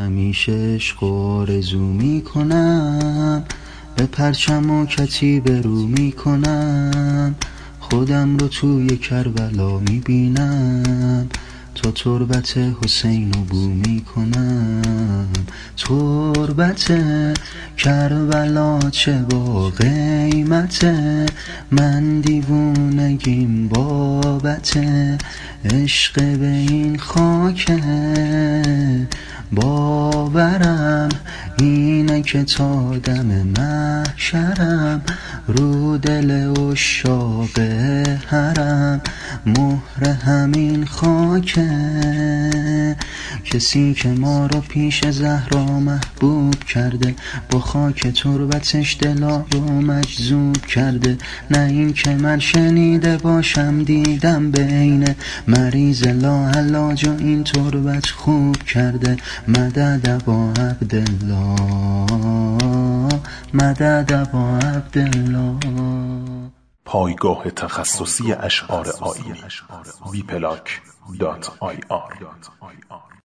همیشه عشق و آرزو میکنم، به پرچم و کتیبه رو میکنم، خودم رو توی کربلا میبینم، تا تربت حسین رو بو میکنم. تربت کربلا چه با قیمته، من دیوونگیم بابته، عشق به این خاکه، باورم اینه که تا دم محشرم، رو دل عشاق حرم مهر همین خاکه. کسی که ما رو پیش زهرا محبوب کرده، با خاک تربتش دلا رو مجذوب کرده. نه این که من شنیده باشم، دیدم به عینه، مریض لاعلاج و این تربت خوب کرده. مدد ابا عبدالله، مدد ابا عبدالله. پایگاه تخصصی اشعار آیینی www.bplank.ir